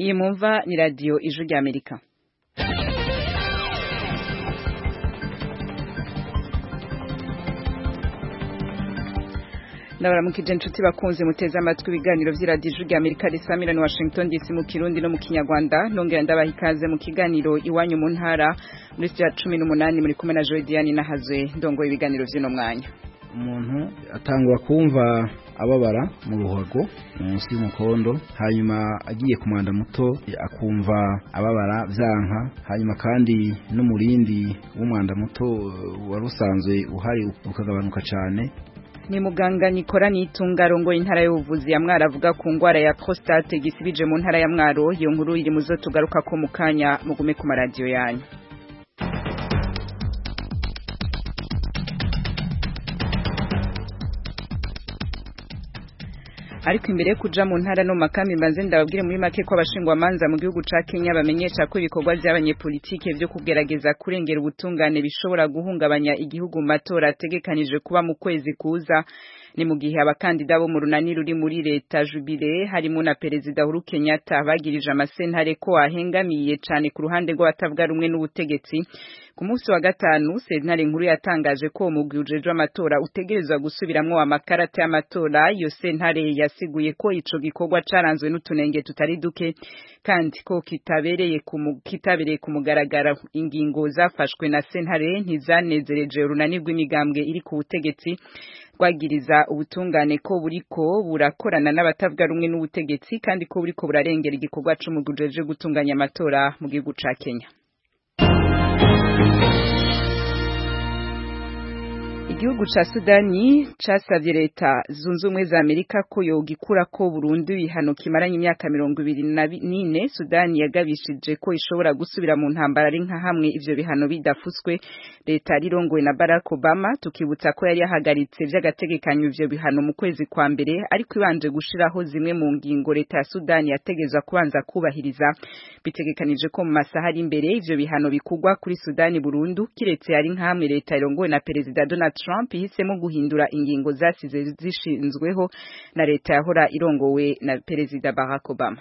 Iyi mumva ni radio Ijwi rya Amerika. Ndabaramukije inshuti bakunze muteze amatwi ibiganiro vy'iradiyo Ijwi rya Amerika risamira ni Washington DC mu Kirundi no mu Kinyarwanda. Nongera ndabaha ikaze mu kiganiro iwanyu mu ntara muri ya 18 muri kumwe na Joy Diane nahazwe ndongoye ibiganiro vy'ino mwanya. Umuntu atangura kumva ababara mu ruhago munsi y'umukondo, hanyuma agiye ku mwanda muto akumva ababara vyanka, hanyuma kandi n'umurindi w'umwanda muto warusanzwe uhari ukagabanuka cane. Ni muganga Nikora Nitunga rongoye intara y'ubuvuzi ya Mwaro avuga ku ngwara ya prostate gisibije mu ntara ya Mwaro. Iyo nkuru iri muzo tugaruka ko mukanya mugume ku maradiyo yanyu. Ariko imbere yo kuja mu ntara no makambi mbanze ndababwire muri make ko abashingwa manza mu gihugu ca Kenya bamenyesha ko ibikorwa by'abanyepolitike byo kugerageza kurengera ubutungane bishobora guhungabanya igihugu mu matora ategekanije kuba mu kwezi kuza. Ni mu gihe abakandida bo mu runani ruri muri leta Jubilee harimo na Perezida Uhuru Kenyatta bagirije amasentare ko ahengamiye cane ku ruhande rw'abatavuga rumwe n'ubutegetsi. Ku munsi wa gatanu sentare nkuru yatangaje ko umugwi ujejwe amatora utegerezwa gusubiramwo amakarata y'amatora. Iyo sentare yasiguye ko ico gikorwa caranzwe n'utunenge tutari duke kandi ko kitabereye ku mugaragaro. Ingingo zafashwe na sentare ntizanezereje urunani rw'imigambwe iri ku butegetsi rwagiriza ubutungane ko buriko burakorana n'abatavuga rumwe n'ubutegetsi kandi ko buriko burarengera igikorwa c'umugwi ujejwe gutunganya amatora mu gihugu ca Kenya. Igihugu ca Sudani casavye leta zunze ubumwe za Amerika ko yogikura ko Burundi ibihano kimaranye imyaka 24. Sudani yagabishije ko ishobora gusubira mu ntambara ari nka hamwe ivyo bihano bidafuswe. Leta rirongowe na Barack Obama tukibutsa ko yari yahagaritse vy'agategekanyo ivyo bihano mu kwezi kwa mbere, ariko ibanje gushiraho zimwe mu ngingo leta ya Sudani yategezwa kubanza kubahiriza. Bitegekanije ko mu masaha ari imbere ivyo bihano bikugwa kuri Sudani burundu, kiretse ari nka hamwe leta irongowe na Perezida Donald Trump ihisemo guhindura ingingo zasize zishinzweho na leta yahora irongowe na Perezida Barack Obama.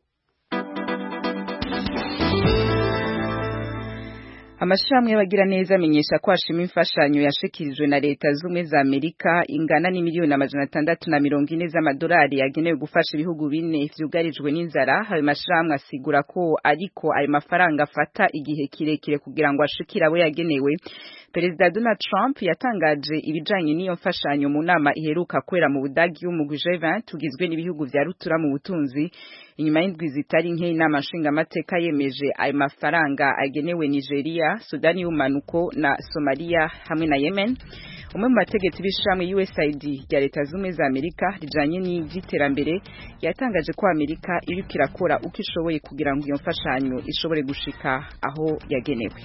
Amashami y'abagira neza amenyesha ko ashima imfashanyo yashikirijwe na leta zumwe za Amerika ingana n'imiliyoni 640 z'amadolari yagenewe gufasha ibihugu bine vyugarijwe n'inzara. Ayo mashami asigura ko ariko ayo mafaranga afata igihe kirekire kugira ngo ashikire abo yagenewe. Perezida Donald Trump yatangaje ibijanye n'iyo mfashanyo mu nama iheruka kwera mu Budagi y'umugwi G20 tugizwe n'ibihugu vya rutura mu butunzi. Inyuma y'indwi zitari nke inama nshingamateka yemeje ayo mafaranga agenewe Nigeria, Sudani y'umanuko na Somalia hamwe na Yemen. Umwe mu bategetsi b'ishamwe USAID ya leta zumwe za Amerika rijanye n'ivyiterambere yatangaje ko Amerika iriko irakora uko ishoboye kugira ngo iyo mfashanyo ishobore gushika aho yagenewe.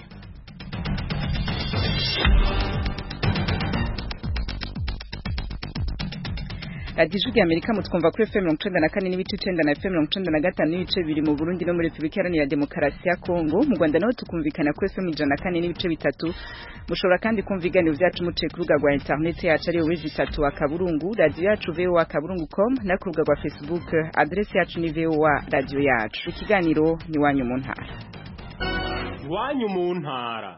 Radio Ijwi rya Amerika mutwumva kuri FM 94 n'ibice 9 na FM 95 n'ibice biri mu Burundi no muri Republika Iharanira Demokarasi ya Kongo. Mu Rwanda naho tukumvikana kuri FM 104 n'ibice 3. Mushobora kandi kumva ibiganiro vyacu muciye ku rubuga rwa internet yacu ari www akaburungu radio yacu voa.com na ku rubuga rwa Facebook adresse yacu ni voa radio yacu. Ikiganiro ni wanyu mu ntara. Wanyu mu ntara.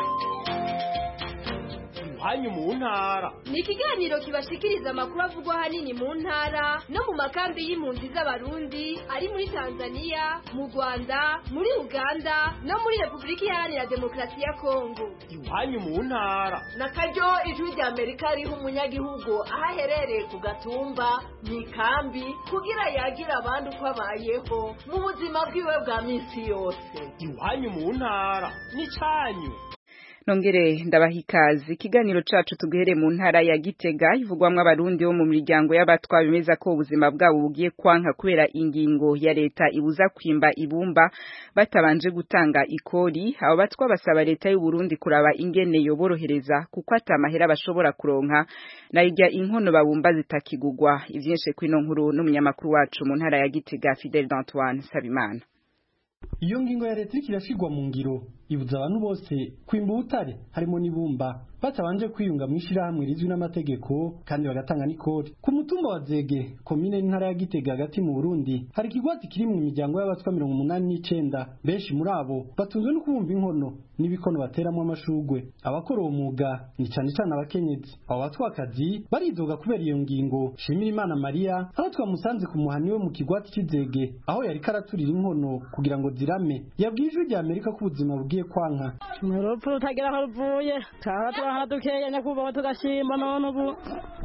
Hanyu mu ntara ni ikiganiro kibashikiriza amakuru avugwa hanini mu ntara no mu makambi y'impunzi z'abarundi ari muri Tanzania, mu Rwanda, muri Uganda no muri Republika Iharanira Demokarasi ya Kongo. Hanyu mu ntara na karyo Ijwi rya Amerika riho umunyagihugu ahaherereye ku gatumba mu kambi kugira yagira abandi uko abayeho mu buzima bwiwe bwa misi yose. Hanyu mu ntara ni canyu. Nongere ndabahikaze. Ikiganiro cacu tuguhere mu ntara ya Gitega ivugwamwe abarundi bo mu miryango y'abatwa bemeza ko ubuzima bwabo bugiye kwanka kubera ingingo ya leta ibuza kwimba ibumba batabanje gutanga ikori. Abo batwa basaba leta y'u Burundi kuraba ingene yoborohereza kuko atamahera bashobora kuronka na irya inkono babumba zitakigugwa. Ivyinshi kwino nkuru n'umunyamakuru wacu mu ntara ya Gitega Fidel D'Antoine Sabimana. iyo ngingo ya leta irashigwa mu ngiro ibuza abantu bose kwimba ubutare harimo n'ibumba batabanje kwiyunga mu ishirahamwe rizwi n'amategeko kandi bagatanga n'ikori. Ku mutumba wa Zege komine n'intara ya Gitega hagati mu Burundi hari ikigwati kiri mu miryango y'abatwa 89, benshi muri abo batunzwe no kubumba inkono n'ibikono bateramo amashugwe. Abakora uwo mwuga ni cyane cyane abakenyezi. Abo batwakazi baridoga kubera iyo ngingo. Shimirimana Maria aho twamusanze ku muhani we mu kigwati cy'Izege aho yari karaturira inkono kugira ngo zirame yabwiye Ijwi rya Amerika ko ubuzima bugiye kwanka. Mu rupfu rutagira aho ruvuye dukeye nyakubahwa tugashimba none ubu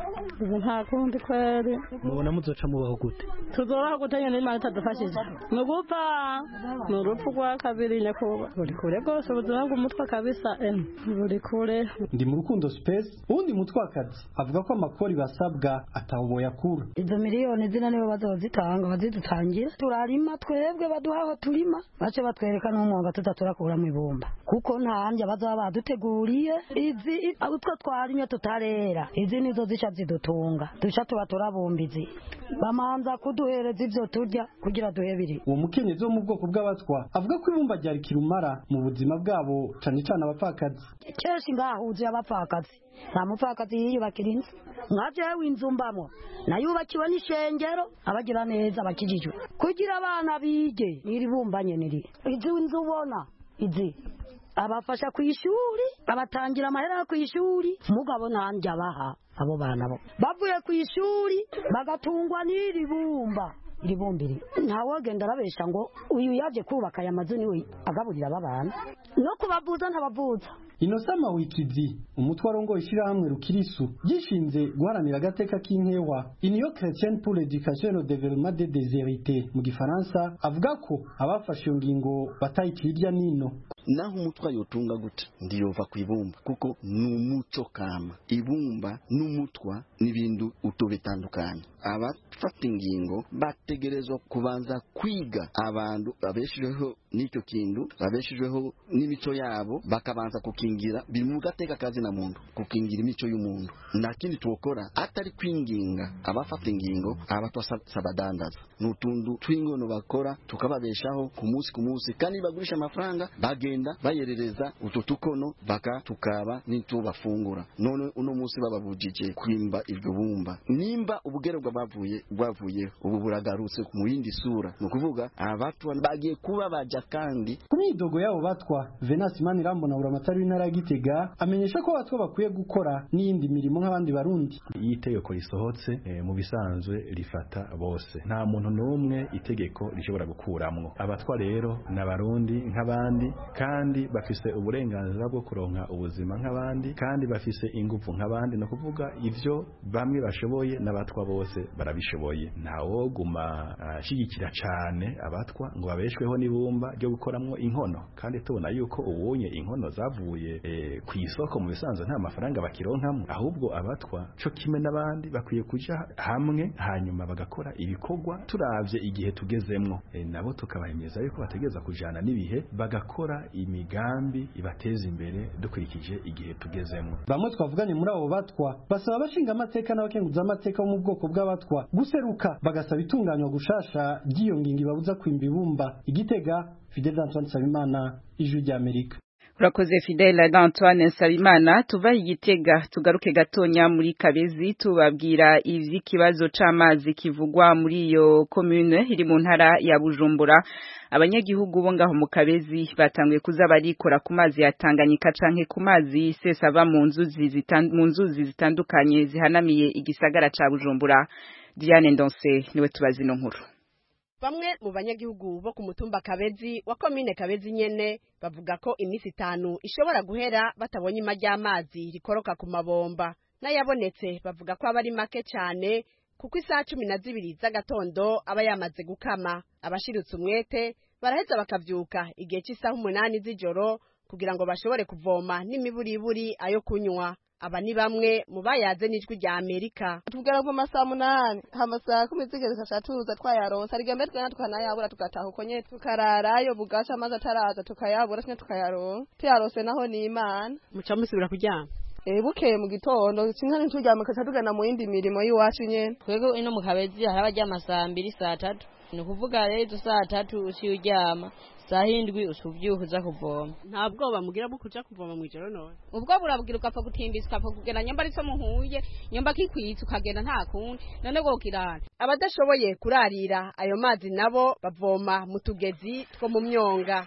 nta kundi kweri. Mubona muzoca mubaho gute? Tuzobaho gute nyene Imana itadufashije mu gupfa mu rupfu rwa kabiri nyakubahwa buri kure rwose ubuzima bw'umutwe kabisa buri kure. Ndi mu Rukundo Space uwundi mutwakazi avuga ko amakori basabwa ataho yakura. Izo miliyoni zina nibo bazozitanga bazidutangira turarima twebwe baduhaho turima bace batwereka n'umwonga tutatura mu ibumba kuko ntanje bazaba baduteguriye izi utwo twarimye tutarera izi nizo zisha zidutunga dusha tuba turabumbizi bamanza kuduhereza ivyo turya kugira duhebiri. Uwo mukenyezi wo mu bwoko bw'abatwa avuga ko ibumba ryari kirumara mu buzima bwabo cane cane abapfakazi. Keshi ngahuze abapfakazi nta mupfakazi yiyubakira inzu nka jewe inzu mbamo nayubakiwe n'ishengero abagira neza bakijijwe kugira abana bige iri bumbanye niri izi inzu ubona izi abafasha ku ishuri abatangira amahera ku ishuri mugabo nanje abaha abo bana bo bavuye ku ishuri bagatungwa n'iri bumba iri bumbiri ntawe genda arabesha ngo uyu yaje kubaka aya mazu niwe agaburira abana no kubavuza ntabavuza. Inosama Wikizi umutwaro ngo ishirahamwe Rukirisu gishinze guharanira agateka k'inkewa Union Chrétienne pour l'éducation et le développement des déshérités mu gifaransa avuga ko abafashe iyo ngingo batayikirya nino. Naho umutwa yotunga gute ndiyova kwibumba kuko numuco kama ibumba n'umutwa n'ibindu utobetandukanye. Abafata ingingo bategerezwa kubanza kwiga abantu babeshijeho n'icyo kintu babeshijeho n'imico yabo bakabanza kukingira biri mu gateka kazi na muntu kukingira imico y'umuntu. Nakindi twokora atari kwinginga abafata ingingo abatwa sabadandaza n'utundu twingono bakora tukababeshaho ku munsi kandi bagurisha amafaranga bagenda bayerereza ututukono baka tukaba n'icyo bafungura. None uno munsi bababujije kwimba iryo bumba nimba ubugererwa bwavuye ubu buragarutse mu yindi sura no kuvuga abatwa bagiye kuba baja kandi ku midogo yabo batwa. Venance Manirambona uramatari w'intara ya Gitega amenyesha ko abatwa bakwiye gukora n'iyindi mirimo nk'abandi barundi. Itegeko risohotse mu bisanzwe rifata bose nta muntu n'umwe itegeko rishobora gukuramwo. Abatwa rero n'abarundi nk'abandi kandi bafise uburenganzira bwo kuronka ubuzima nk'abandi kandi bafise ingufu nk'abandi no kuvuga ivyo bamwe bashoboye n'abatwa bose barabishoboye. Ntawo guma ashigikira cane abatwa ngo babeshweho n'ibumba ryo gukoramwo inkono kandi tubona yuko ubonye inkono zavuye ku isoko mu bisanzwe nta mafaranga bakironkamo ahubwo abatwa cyo kimwe n'abandi bakwiye kuja hamwe hanyuma bagakora ibikorwa turavye igihe tugezemwo nabo tukabahemeza yuko bategeza kujana n'ibihe bagakora imigambi ibateza imbere dukurikije igihe tugezemwo. Bamwe twavuganye muri abo batwa basaba abashinga amateka n'abakenguza amateka bo mu bwoko bw'abatwa guseruka bagasaba itunganywa gushasha ry'iyo ngingo ibabuza kwimba ibumba. Igitega Fidel Antoine Nsabimana, Ijwi rya Amerika. Urakoze Fidel Antoine Nsabimana. Tuva Igitega tugaruke gatonya muri Kabezi tubabwira ivy'ikibazo c'amazi kivugwa muri iyo commune iri mu ntara ya Bujumbura. Abanyagihugu bo ngaho mu Kabezi batanguye kuza barikora ku mazi ya Tanganyika canke ku mazi sesava mu nzuzi zitandukanye zihanamiye igisagara ca Bujumbura. Diane Ndonse niwe tubazi no nkuru. Bamwe mu banyagihugu bo ku mutumba Kabezi wa komine Kabezi nyene bavuga ko imisi 5 ishobora guhera batabonye imajyamazi rikoroka ku mabomba n'ayabonetse bavuga ko abari make cyane kuko isaha 12 z'agatondo aba yamaze gukama. Abashirutse umwete baraheza bakavyuka igihe cy'isaha 8 z'ijoro kugira ngo bashobore kuvoma n'imiburiburi ayo kunywa. Aba ni bamwe mu bayaze n'Ijwi rya Amerika. Tugera ku masaha 8 hamasaha 10 tuza twayaronsa arigambe twena tukanayabura tugataha uko nye tukararayo bugasha amazi ataraza tukayabura twe tukayaronka tuyarose naho ni Imana. Muca musubira kuryama bukeye mu gitondo sinkane turyama kaca tugana mu yindi mirimo yiwacu nyene. Twego ino mu Kabezi harabajya amasaha 2 saa 3 ni ukuvuga rero saa 3 uciryama saa 7 usubyuka uza kuvoma. Nta bwoba mugira bwo kuja kuvoma mu ijoro none? Ubwo burabugira ukapfa gutimbisa ukapfa kugenda nyamba ari so muhuye nyamba kikwitsa ukagenda nta kundi none go kirana. Abadashoboye kurarira ayo mazi nabo bavoma mu tugezi two mu myonga.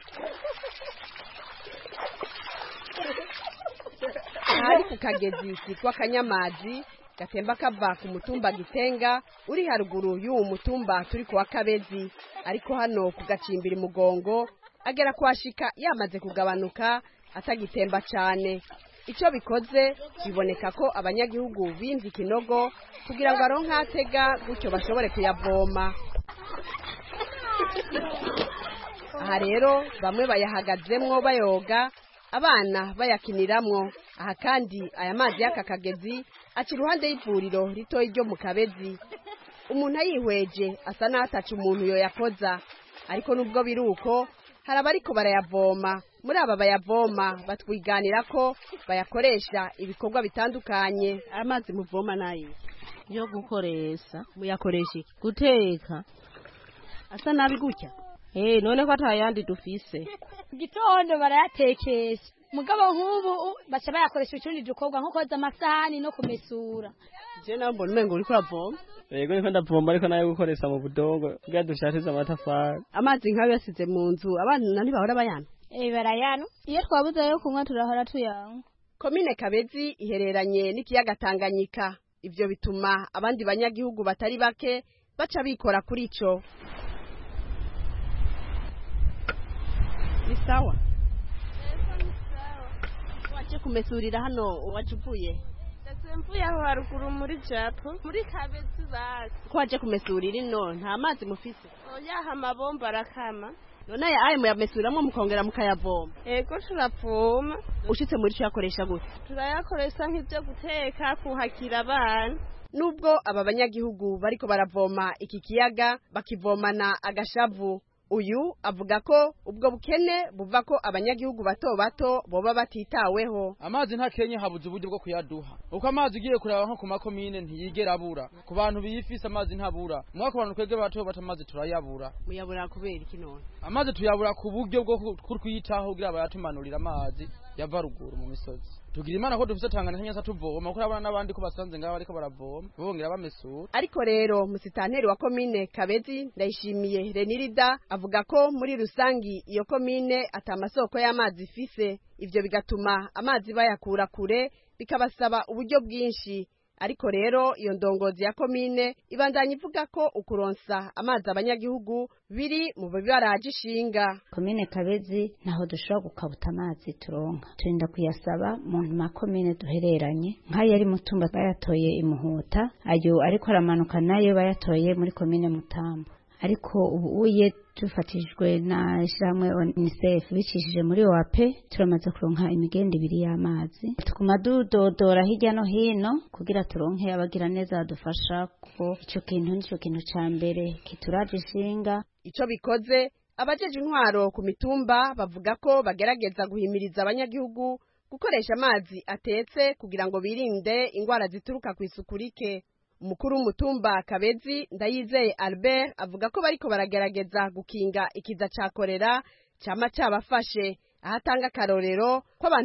Hari ku kagezi kitwa Kanyamazi gatemba kava ku mutumba Gitenga uri haruguru y'uwo mutumba turi ku wa Kabezi, ariko hano kugacimbira mugongo agera kwashika yamaze kugabanuka atagitemba cyane. Ico bikoze biboneka ko abanyagihugu bimvye ikinogo kugira ngo aronka atega gutyo bashobore kuyavoma. Aha rero bamwe bayahagazemwo bayoga, abana bayakiniramwo. Aha kandi aya mazi y'aka kagezi aci iruhande y'ivuriro ritoyi ryo mu Kabezi. Umuntu ayihweje asa n'ataca umuntu yoyakoza, ariko nubwo biruko hari abariko barayavoma. Muri aba bayavoma batwiganira ko bayakoresha ibikorwa bitandukanye. Amazi muvoma nayo yo gukoresha, muyakoresha iki? Guteka. Asa nabi gutya? None ko atayandi dufise. Gitondo barayatekesha, mugabo nk'ubu baca bayakoresha utundi dukorwa nko koza amasahani no kumesura. Je nambona umengo uriko uravoma? Yego niko ndavoma, ariko nayo gukoresha mu budongo kugira dushatize amatafari. Amazi nkayo yasize mu nzu abana ntibahora bayana? Barayano. Iyo twabuze yo kunywa turahora tuyanywa. Komine Kabezi ihereranye n'ikiyaga Tanganyika. Ivyo bituma abandi banyagihugu batari bake baca bikora kuri ico. Ni sawa? Waje kumesurira hano wajuvuye? Mvuye aho haruguru muri Japo, muri Kabezi basi. Ko waje kumesurira ino nta mazi mufise? Oya amabomba arakama. None ayo muyamesuriramo mukongera mukayavoma? Ego turavoma. Ushitse muri cyo yakoresha gute? Turayakoresha nk'ibyo guteka, kuhakira abana. Nubwo aba banyagihugu bariko baravoma iki kiyaga bakivomana agashavu, uyu avuga ko ubwo bukene buva ko abanyagihugu bato bato boba batitaweho. Amazi nta Kenya habuze uburyo bwo kuyaduha. Uko amazi ugiye kuraba nko ku makomine ntiyigera abura. Ku bantu biyifise amazi ntabura. Mwako bantu kwege bato batamazi turayabura. Muyabura kubera iki none? Amazi tuyabura ku buryo bwo kurwitaho kugira abayatumanurira amazi yava ruguru mu misozi. Tugira imana ko dufite Tanganyika nyasa tuvoma kuko abana n'abandi ko basanze ngaho ariko baravoma bongera bamesura. Ariko rero musitanteri wa komine Kabezi Ndayishimiye Renirida avuga ko muri rusangi iyo komine atamasoko y'amazi ifise, ivyo bigatuma amazi bayakura kure bikabasaba uburyo bwinshi. Ariko rero iyo ndongozi ya komine ibandanya ivuga ko ukuronsa amazi abanyagihugu biri mu bibaraje ishinga. Komine Kabezi naho dushobora gukabuta amazi turonka, turinda kuyasaba mu makomine duhereranye. Nk'ayo ari Mutumba bayatoye Imuhuta, ayo ariko aramanuka nayo bayatoye muri komine Mutambo. Ariko ubu uye tufatishwe na ishamwe UNICEF bicishije muri OAP turamaze kuronka imigende 2 y'amazi. Tukuma dudodora hirya no hino kugira turonke abagira neza badufasha ko ico kintu nico kintu ca mbere kituraje ishinga. Ico bikoze abajeje intwaro ku mitumba bavuga ko bagerageza guhimiriza abanyagihugu gukoresha amazi atetse kugira ngo birinde ingwara zituruka ku isuku rike. Umukuru w'umutumba Kabezi Ndayizeye Albert avuga ko bariko baragerageza gukinga ikiza ca kolera cama cabafashe. Ahatanga karorero ko abantu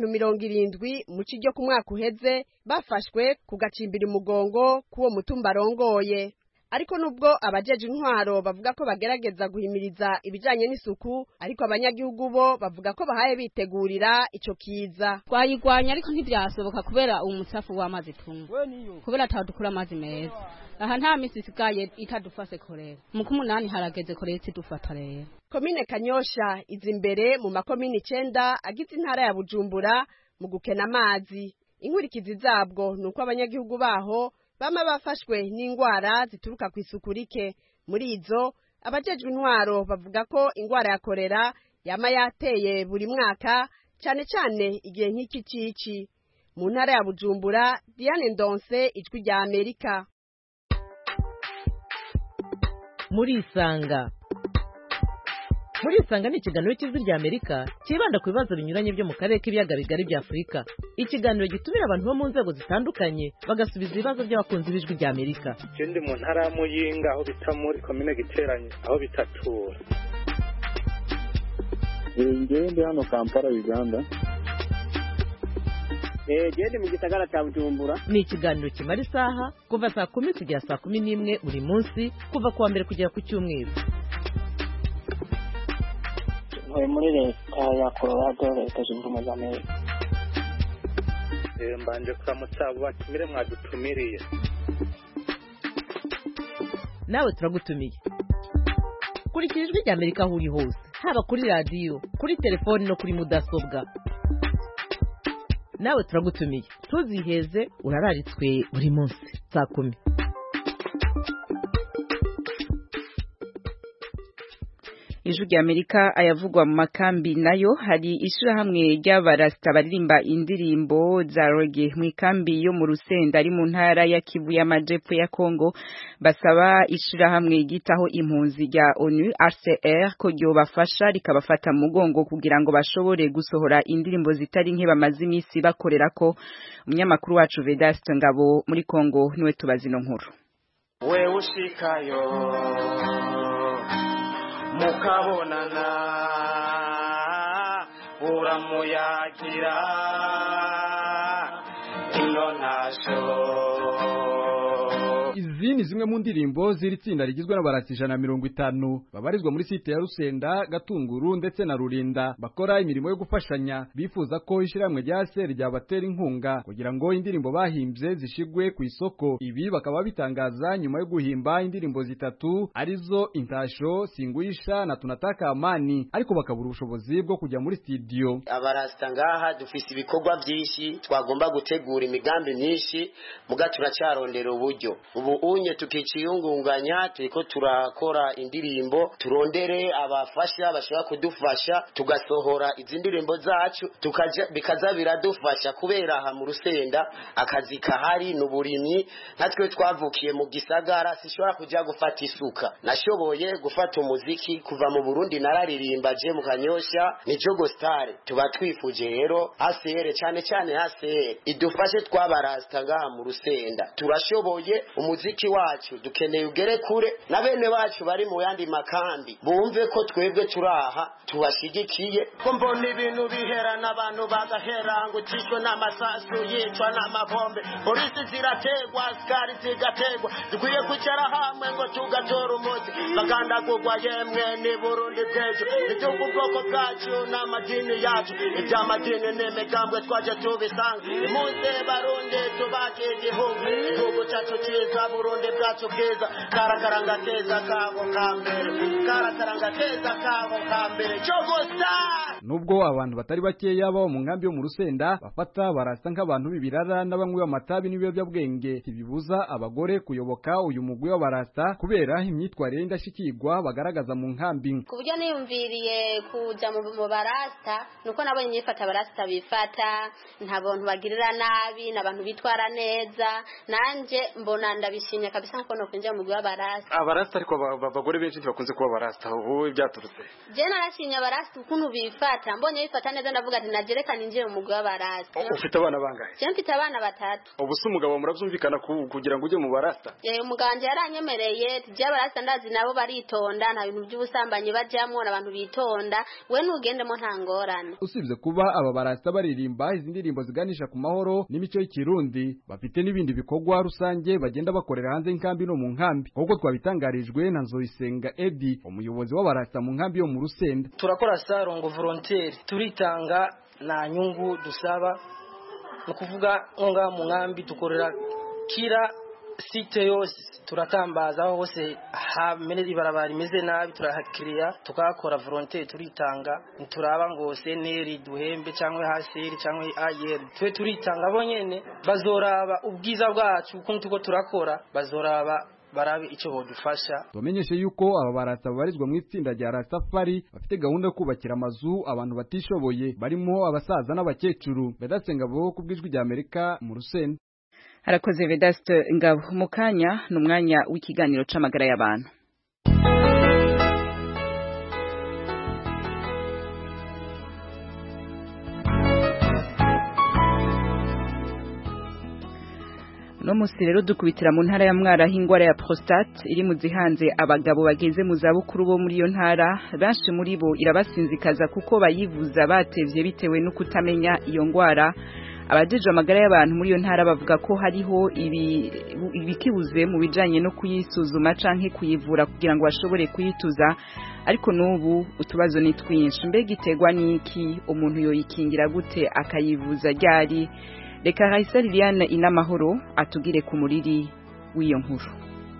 70 mu kiryo ku mwaka uheze bafashwe kugacimbira umugongo kuwo mutumba rongoye. Ariko nubwo abajeje intwaro bavuga ko bagerageza guhimiriza ibijanye n'isuku, ariko abanyagihugu bo bavuga ko bahaye bitegurira ico kiza. Twayigwanya ariko ntibyasoboka kubera umutsafu w'amazi tunywa. Kubera atadukura amazi meza. Aha nta misi isigaye itadufase kolera. Mu kumunani harageze kolera idufata rero. Komine Kanyosha izi imbere mu makomine 9 agize intara ya Bujumbura mu gukena amazi. Inkurikizi zabwo nuko abanyagihugu baho bama bafashwe n'ingwara zituruka ku isuku rike. Muri izo abajejwe intwaro bavuga ko ingwara ya kolera yama yateye buri mwaka, cyane cyane igihe nk'iki cici. Mu ntara ya Bujumbura, Diane Ndonse, Ijwi rya Amerika. Muri Isanga. Murisanga ni ikiganiro cy'Ijwi ry'Amerika kibanda ku bibazo binyuranye byo mu karere k'ibiyaga bigari bya Afurika. Ikiganiro gitumira abantu bo mu nzego zitandukanye bagasubiza ibibazo by'abakunzi b'Ijwi ry'Amerika. Ndi mu ntara ya Muyinga aho bita muri komine Giteranyi aho bitatura. Ndi hano Kampala Uganda. Ndi mu gisagara cya Bujumbura. Ni ikiganiro kimara isaha kuva saa 10 kugera saa 11 buri munsi kuva kuwa mbere kugera ku cyumweru. Muri leta ya Colorado leta zunze ubumwe za Amerika. Mbanje kuramutsa abo batumire mwadutumiriye. Nawe turagutumiye. Kurikira Ijwi ry'Amerika aho uri hose, haba kuri radio, kuri telefoni no kuri mudasobwa. Nawe turagutumiye. Tuziheze urararitswe buri munsi saa 10. Ijwi ry'Amerika ayavugwa mu makambi nayo hari ishirahamwe ry'abarasta baririmba indirimbo za reggae mu ikambi yo mu Rusenda ari mu ntara ya Kivu y'Amajepfo ya Kongo basaba ishirahamwe gitaho impunzi rya ONU HCR ko ryo bafasha rikabafata mu mugongo kugira ngo bashobore gusohora indirimbo zitari nke bamaze imisi bakorera ko. Umunyamakuru wacu Vedaste Ngabo muri Kongo niwe tubazino nkuru. We ushikayo mukabonana uramuyagira ino ntasho. Izi ni zimwe mu ndirimbo ziri tsinda rigizwe n'abarasi 150 babarizwa muri site ya Rusenda, Gatunguru ndetse na Rurinda bakora imirimo yo gufashanya bifuza ko ishiramwe rya SR ryabatera inkunga kugira ngo indirimbo bahimbye zishigwe ku isoko. Ibi bakaba bitangaza nyuma yo guhimba indirimbo zitatu arizo Intasho, Singuisha na Tunataka Amani, ariko bakabura ubushobozi bwo kujya muri studio. Abarasta ngaha dufise ibikorwa byinshi twagomba gutegura imigambi myinshi muga turacyarondera uburyo. Ubu unye tukiciyungunganya turiko turakora indirimbo turondere abafasha bashaka kudufasha tugasohora izi ndirimbo zacu bikaza biradufasha kubera aha mu Rusenda akazi kahari n'uburimyi. Natwe twavukiye mu gisagara sishobora kujya gufata isuka, nashoboye gufata umuziki kuva mu Burundi nararirimba je mu Kanyosha ni Jogo Star. Tuba twifuje rero ACR cyane ACR idufashe twabarasta ngaha mu Rusenda turashoboye umuziki wacu dukeneye ugere kure na bene bacu bari mu yandi makambi bumve ko twebwe turaha tubashigikiye. Ko mbona ibintu bihera n'abantu bagahera ngo tishwe n'amasasu yicwa n'amabombe, polisi zirategwa askari zigategwa, dukwiye kwicara hamwe ngo tugatora umuti bagandagurwa yemwe ni Burundi bwejo igihugu bwoko bwacu n'amadini yacu iby'amadini n'imigambwe twaje tubisanga imuze Barundi tubake igihugu cyacu cyiza Burundi bwacu bwiza karakaranga keza kabo kambere karakaranga keza kabo kambere Jogo Star. Nubwo abantu batari bakeya baba mu nkambi yo mu Rusenda bafata barasa nk'abantu bibirara n'abanywi b'amatabi n'ibiyobyabwenge bibuza abagore kuyoboka uyu mugwi w'abarasta kubera imyitwarire indashikirwa bagaragaza mu nkambi. Ku buryo niyumviriye kuja mu barasta nuko nabonye nyifata barasta bifata nta bantu bagirira nabi n'abantu bitwara neza nanje mbona ndabishinya kabisa nko no kwinjira mu mugwi w'abarasta. Abarasta ariko abagore benshi bakunze kuba barasta ubu byaturutse. Je narashinya barasta ukuntu bifata mbonye bifata neza ndavuga ati najerekana injire mu mugwi w'abarasta. Ufite abana bangahe? Je mfite abana 3. Ubu se umugabo muravyumvikana kugira ngo uje mu barasta? Umuganje yaranyemereye tije abarasta ndazi nabo baritonda nta bintu by'ubusambanyi bajyamwo n'abantu bitonda we nugendemo nta ngorane. Usibye kuba aba barasta baririmba izi ndirimbo ziganisha ku mahoro n'imico y'Ikirundi bafite n'ibindi bikorwa rusange bagenda bakorera hanze y'inkambi no mu nkambi kuko twabitangarijwe na Nzoyisenga Eddie umuyobozi w'abarasta mu nkambi yo mu Rusenda. Turakora sarongo volontaire turitanga na nyungu dusaba no kuvuga ngo mu nkambi dukorera kira site yose turatambaza aho hose hamenye ibarabara imeze nabi turahakiriya tukakora volontaire turitanga nturaba ngo seneri duhembe cyangwa haseri cyangwa ayer twe turitanga bonyene bazoraba ubwiza bwacu ukuntu tuko turakora bazoraba barabe icyo bodufasha. Tumenyeshe yuko aba barasta babarizwa mu itsinda rya Rastafari bafite gahunda yo kubakira amazu abantu batishoboye barimo abasaza n'abakecuru. Vedaste Ngabo kubwijwi rya Amerika mu Rusenda. Harakoze Vedaste Ngabo. Mukanya n'umwanya w'ikiganiro c'amagara y'abantu. no musi rero dukubitira mu ntara ya Mwara hingwara ya prostate iri mu zihanze abagabo bageze mu zabukuru bo muri iyo ntara benshi muri bo irabasinzikaza kuko bayivuza batevye bitewe no kutamenya iyo ngwara. Abajeje amagara y'abantu muri iyo ntara bavuga ko hariho ibikibuze mu bijanye no kuyisuzuma canke kuyivura kugira ngo bashobore kuyituza, ariko n'ubu utubazo ni twinshi. Mbega iterwa n'iki? Umuntu yoyikingira gute akayivuza ryari? Reka Raisa Liliane Inamahoro atugire ku muriri w'iyo nkuru.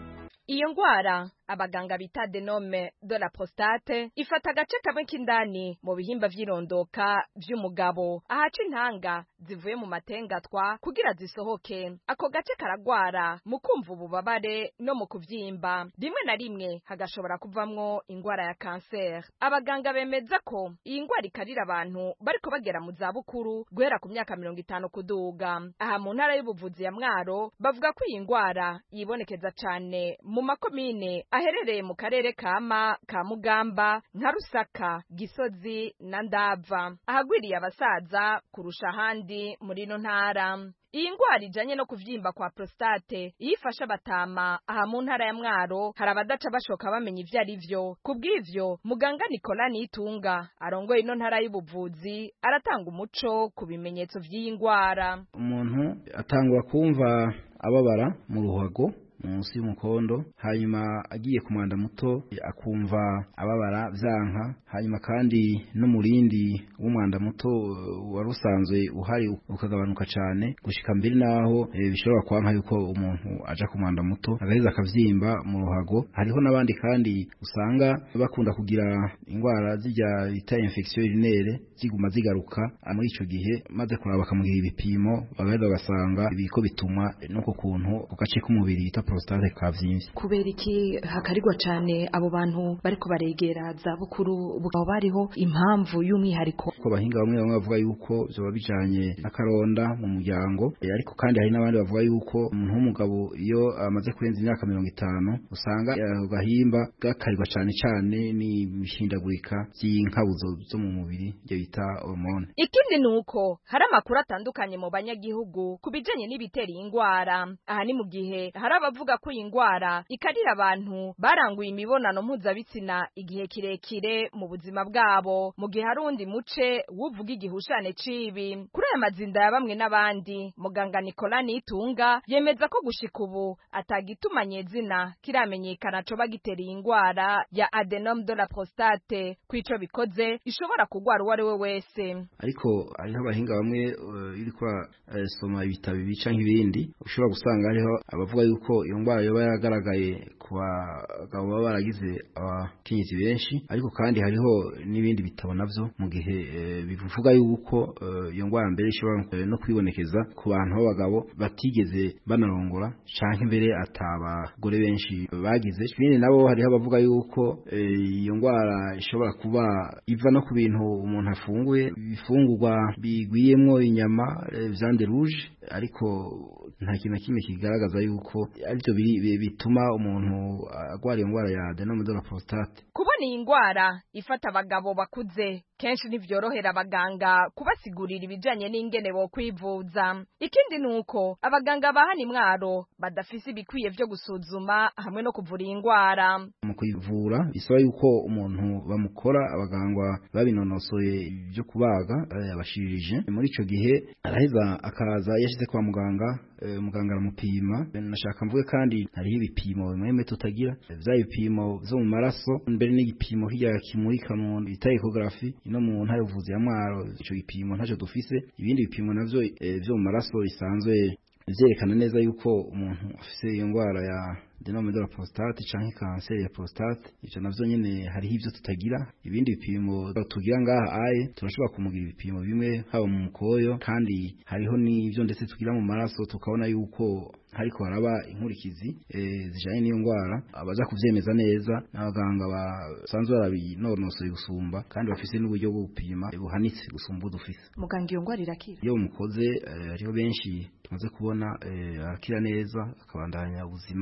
Iyo ngwara abaganga bita adenome de la prostate ifata agace kamwe k'indani mu bihimba vy'irondoka vy'umugabo ahaca intanga zivuye mu matengatwa kugira zisohoke. Ako gace karagwara mu kumva ububabare no mu kuvyimba, rimwe na rimwe hagashobora kuvamwo ingwara ya cancer. Abaganga bemeza ko iyi ngwara ikarira abantu bariko bagera mu zabukuru guhera ku myaka 50 kuduga. Aha mu ntara y'ubuvuzi ya Mwaro bavuga ko iyi ngwara yibonekeza cane mu makomine aherereye mu karere kama ka Mugamba nka Rusaka, Gisozi na Ndava, ahagwiriye abasaza kurusha handi muri no ntara. Iyi ngwara ijanye no kuvyimba kwa prostate yifasha batama aha mu ntara ya Mwaro hari abadaca bashoka bamenya ivyo ari vyo. Kubw'ivyo muganga Nicolas Nitunga arongoye ino ntara y'ubuvuzi aratanga umuco ku bimenyetso vy'iyi ngwara. Umuntu atangwa kumva ababara mu ruhago munsi y'umukondo, hanyuma agiye ku mwanda muto akumva ababara vyanka, hanyuma kandi n'umurindi w'umwanda muto warusanzwe uhari ukagabanuka cane gushika mbere naho bishobora kwanka yuko umuntu aja ku mwanda muto agaheza akavyimba mu ruhago. Hariho nabandi kandi usanga bakunda kugira ingwara zijya bita infection urinaire ziguma zigaruka muri ico gihe, maze kuraba bakamugira ibipimo bagaheza bagasanga ibiko bituma nuko kuntu ku gace k'umubiri bita prostate kavyimbye. Kubera iki hakarirwa cane abo bantu bariko baregera za bukuru bukaba bariho impamvu y'umwihariko? Ko bahinga bamwe bavuga yuko byoba bijanye n'akaronda mu muryango, ariko kandi hari n'abandi bavuga yuko umuntu w'umugabo iyo amaze kurenza imyaka 50 usanga gahimba gakarirwa cane cane n'ibishindagurika by'inkabuzo zo mu mubiri byo bita hormone. Ikindi nuko hari amakuru atandukanye mu banyagihugu kubijanye n'ibitera ingwara. Aha ni mu gihe hari abavuga ko ingwara ikarira abantu baranguye imibonano mpuzabitsina igihe kirekire mu buzima bwabo, mu gihe hari undi muce wuvuga igihushane cibi. Kuri aya mazinda ya bamwe n'abandi muganga Nicolas Nitunga yemeza ko gushika ubu atagitumanye zina kiramenyekana co bagitereye ingwara ya adenome de la prostate, kwico bikoze ishobora kugwara uwo ari we wese. Ariko hariho abahinga bamwe iriko soma ibitabo bica nk'ibindi ushobora gusanga hariho abavuga yuko iyo ngwara yoba yagaragaye ku bagabo baba baragize abakenyezi benshi, ariko kandi hariho n'ibindi bitabo navyo mu gihe bivuga yuko iyo ngwara mbere ishobora no kwibonekeza ku bantu b'abagabo batigeze banarongora canke mbere atabagore benshi bagize. Ibindi nabo hariho abavuga yuko iyo ngwara ishobora kuba iva no ku bintu umuntu afunguye, ibifungurwa bigwiyemwo inyama viande rouge, ariko nta kintu na kimwe kigaragaza yuko arivyo bituma umuntu agwara iyo ngwara ya adenome de la prostate. Kubona iyi ngwara ifata abagabo bakuze kenshi ntivyorohera abaganga kubasigurira ibijanye n'ingene bo kwivuza. Ikindi nuko abaganga bahani Mwaro badafise ibikwiye vyo gusuzuma hamwe no kuvura iyi ngwara. Mu kuyivura bisaba yuko umuntu bamukora abaganga babinonosoye byo kubaga abashirije. Muri ico gihe araheza akaza yashize kwa muganga, muganga aramupima. Nashaka mvuge kandi hariho ibipimo bimwe tutagira, vya bipimo vyo mu maraso, mbere n'igipimo hirya kimurika mu bita ecography. Ino mu ntara y'ubuvuzi ya Mwaro ico gipimo ntaco dufise. Ibindi bipimo navyo vyo mu maraso bisanzwe vyerekana neza yuko umuntu afise iyo ngwara ya adenome de la prostate canke cancer ya prostate. Ivyo navyo nyene hariho ivyo tutagira. Ibindi bipimo tugira ngaha aye turashobora kumugira ibipimo bimwe haba mu mukoyo, kandi hariho n'ivyo ndetse tugira mu maraso tukabona yuko hariko haraba inkurikizi zijanye n'iyo ngwara. Abaza kuvyemeza neza n'abaganga basanzwe barabinonosoye gusumba kandi bafise n'uburyo bwo gupima buhanitse gusumba dufise. Muganga iyo ngwara irakira? Iyo mukoze hariho benshi tumaze kubona akira neza akabandanya ubuzima. Ubwo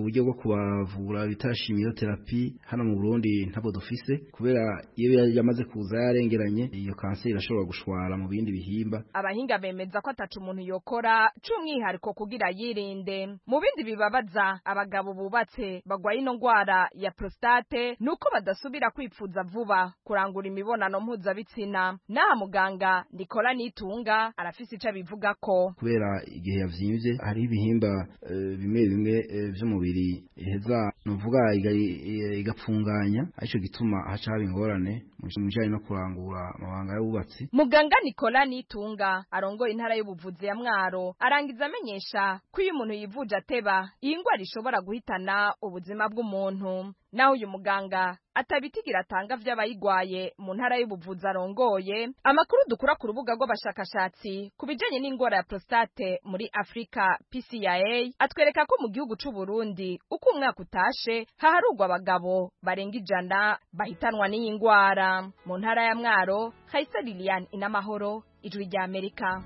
uburyo bwo kubavura bita chimiotherapy hano mu Burundi ntabo dufise kubera iyo yamaze kuza yarengeranye iyo kanseri irashobora gushwara mu bindi bihimba. Abahinga bemeza ko atacu umuntu yokora c'umwihariko kugira yirinde. Mu bindi bibabaza abagabo bubatse bagwaye ino ngwara ya prostate nuko badasubira kwipfuza vuba kurangura imibonano mpuzabitsina. Naha muganga Nicola Nitunga arafise ico bivuga ko kubera igihe yavyimbye hari ibihimba bimwe vy'umubiri iheza nuvuga igapfunganya arico gituma haca haba ingorane mu bijanye no kurangura amabanga y'ububatsi. Muganga Nicola Nitunga arongoye intara y'ubuvuzi ya Mwaro arangiza amenyesha ko iyo umuntu yivuje ateba iyi ngwara ishobora guhitana ubuzima bw'umuntu. Naho uyu muganga atabitigira atanga vy'abayigwaye mu ntara y'ubuvuzi arongoye. Amakuru dukura ku rubuga rw'abashakashatsi kubijanye n'ingwara ya prostate muri Afrika PCIA atwereka ko mu gihugu c'u Burundi uko umwaka utashe haharugwa abagabo barenga 100 bahitanwa n'iyi ngwara. Mu ntara ya Mwaro, Khaisa Lilian Inamahoro, Ijwi rya Amerika.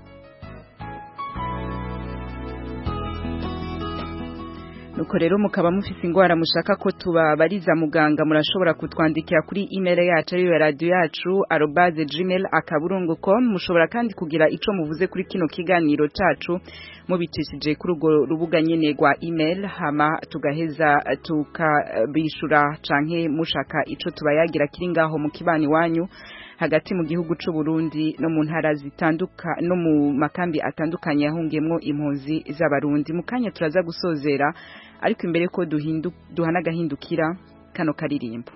Nuko rero mukaba mufise ingwara mushaka ko tubabariza muganga murashobora kutwandikira kuri email yacu ariyo radio yacu @gmail.com. Mushobora kandi kugira ico muvuze kuri kino kiganiro cacu mubicishije kuri urwo rubuga nyene rwa email hama tugaheza tukabishura canke mushaka ico tubayagira kiri ngaho mu kibani wanyu hagati mu gihugu c'u Burundi no mu ntara no mu makambi atandukanye yahungiyemwo impunzi z'abarundi. Mukanya turaza gusozera ariko imbere ko duhana gahindukira kano karirimbo.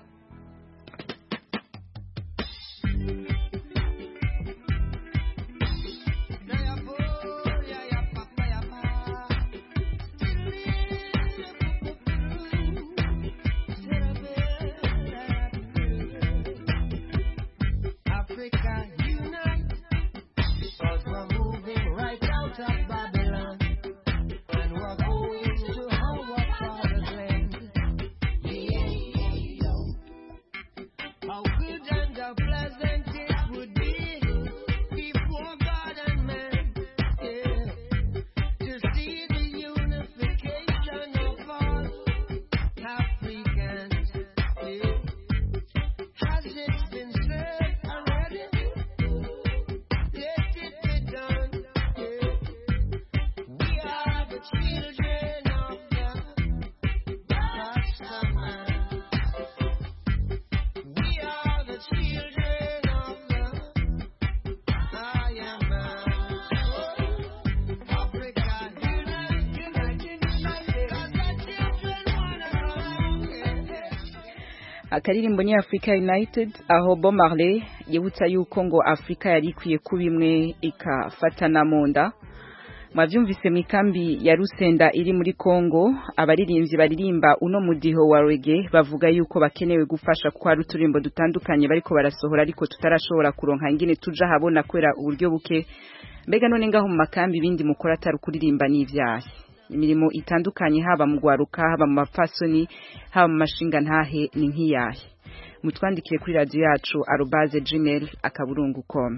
Akaririmbo ni Africa United aho Bob Marley yibutsa yuko ngo Afrika yari ikwiye kubimwe ikafatana mu nda. Mwavyumvise mikambi ya Rusenda iri muri Kongo abaririmbyi baririmba uno mudiho wa reggae bavuga yuko bakenewe gufasha kwa ruturimbo dutandukanye bariko barasohora ariko tutarashobora kuronka ingene tuja habona kwera uburyo buke. Mbega none ngaho mu makambi bindi mukora atari kuririmba n'ivyaha imirimo itandukanye haba mu gwaruka haba mu mafasoni haba mu mashinga ntahe ni nkiyahe. Mutwandikire kuri radio yacu @gmail.com.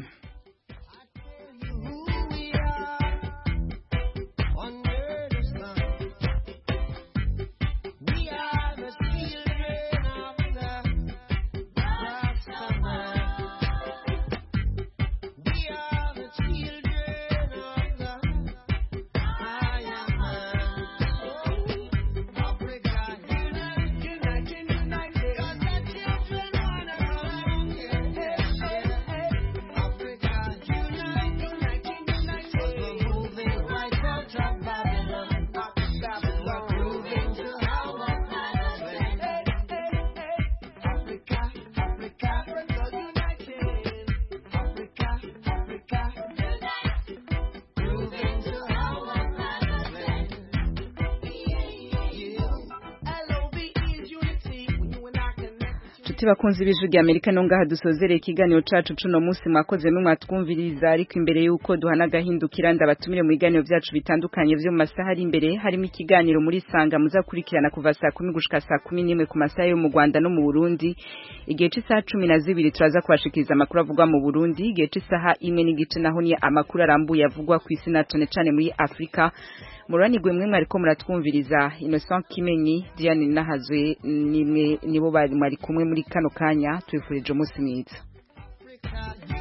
Bakunzi b'Ijwi rya Amerika no ngaha dusozereye ikiganiro cacu cuno munsi mwakoze mwe mwatwumviriza ariko imbere yuko duhana gahindukira ndabatumire mu biganiro byacu bitandukanye byo mu masaha ari imbere harimo ikiganiro muri sanga muzakurikirana kuva saa 10 gushika saa 11 ku masaha yo mu Rwanda no mu Burundi. Igihe cy'isaha 12 turaza kubashikiriza amakuru avugwa mu Burundi. Igihe cy'isaha 1 n'igice naho ni amakuru arambuye avugwa ku isi na cane muri Afrika. muranigwe mwe mwariko muratwumviriza Innocent Kimenyi Diane Nahazwe nimwe nibo bari kumwe muri kano kanya twifurije umunsi mwiza